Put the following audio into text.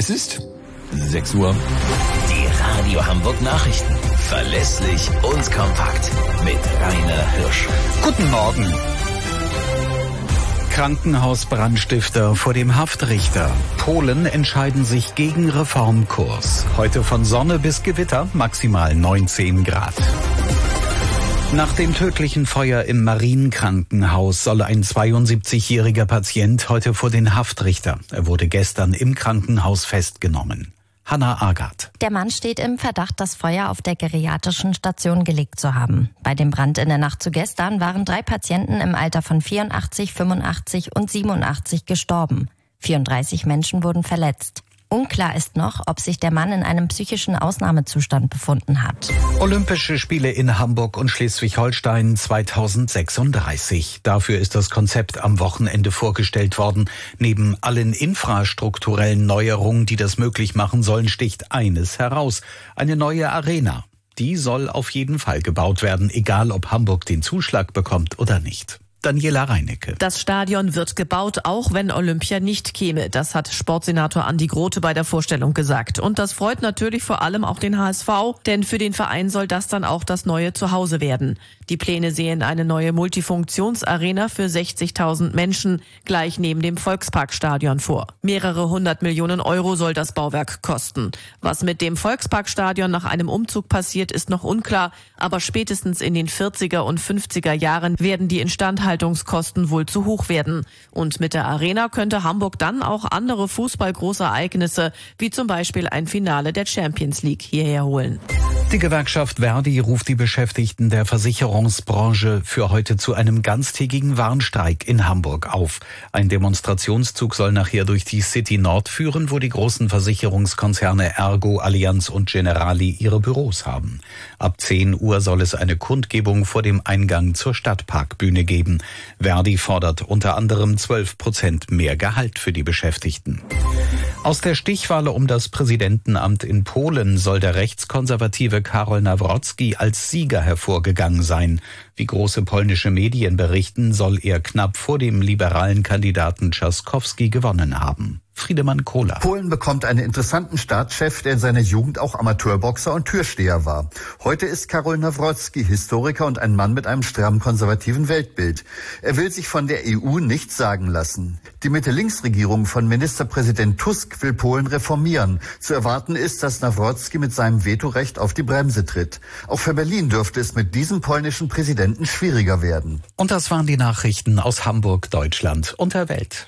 Es ist 6 Uhr. Die Radio Hamburg Nachrichten. Verlässlich und kompakt. Mit Rainer Hirsch. Guten Morgen. Krankenhausbrandstifter vor dem Haftrichter. Polen entscheiden sich gegen Reformkurs. Heute von Sonne bis Gewitter, maximal 19 Grad. Nach dem tödlichen Feuer im Marienkrankenhaus soll ein 72-jähriger Patient heute vor den Haftrichter. Er wurde gestern im Krankenhaus festgenommen. Hanna Agath. Der Mann steht im Verdacht, das Feuer auf der geriatrischen Station gelegt zu haben. Bei dem Brand in der Nacht zu gestern waren 3 Patienten im Alter von 84, 85 und 87 gestorben. 34 Menschen wurden verletzt. Unklar ist noch, ob sich der Mann in einem psychischen Ausnahmezustand befunden hat. Olympische Spiele in Hamburg und Schleswig-Holstein 2036. Dafür ist das Konzept am Wochenende vorgestellt worden. Neben allen infrastrukturellen Neuerungen, die das möglich machen sollen, sticht eines heraus: eine neue Arena. Die soll auf jeden Fall gebaut werden, egal ob Hamburg den Zuschlag bekommt oder nicht. Daniela Reinecke. Das Stadion wird gebaut, auch wenn Olympia nicht käme. Das hat Sportsenator Andi Grote bei der Vorstellung gesagt. Und das freut natürlich vor allem auch den HSV, denn für den Verein soll das dann auch das neue Zuhause werden. Die Pläne sehen eine neue Multifunktionsarena für 60.000 Menschen gleich neben dem Volksparkstadion vor. Mehrere 100 Millionen Euro soll das Bauwerk kosten. Was mit dem Volksparkstadion nach einem Umzug passiert, ist noch unklar. Aber spätestens in den 40er und 50er Jahren werden die Instandhaltungskosten wohl zu hoch werden. Und mit der Arena könnte Hamburg dann auch andere Fußball-Großereignisse, wie zum Beispiel ein Finale der Champions League, hierher holen. Die Gewerkschaft Verdi ruft die Beschäftigten der Versicherungsbranche für heute zu einem ganztägigen Warnstreik in Hamburg auf. Ein Demonstrationszug soll nachher durch die City Nord führen, wo die großen Versicherungskonzerne Ergo, Allianz und Generali ihre Büros haben. Ab 10 Uhr soll es eine Kundgebung vor dem Eingang zur Stadtparkbühne geben. Verdi fordert unter anderem 12% mehr Gehalt für die Beschäftigten. Aus der Stichwahl um das Präsidentenamt in Polen soll der rechtskonservative Karol Nawrocki als Sieger hervorgegangen sein. Wie große polnische Medien berichten, soll er knapp vor dem liberalen Kandidaten Trzaskowski gewonnen haben. Friedemann Kohler. Polen bekommt einen interessanten Staatschef, der in seiner Jugend auch Amateurboxer und Türsteher war. Heute ist Karol Nawrocki Historiker und ein Mann mit einem stramm konservativen Weltbild. Er will sich von der EU nichts sagen lassen. Die Mitte-Links-Regierung von Ministerpräsident Tusk will Polen reformieren. Zu erwarten ist, dass Nawrocki mit seinem Vetorecht auf die Bremse tritt. Auch für Berlin dürfte es mit diesem polnischen Präsidenten schwieriger werden. Und das waren die Nachrichten aus Hamburg, Deutschland und der Welt.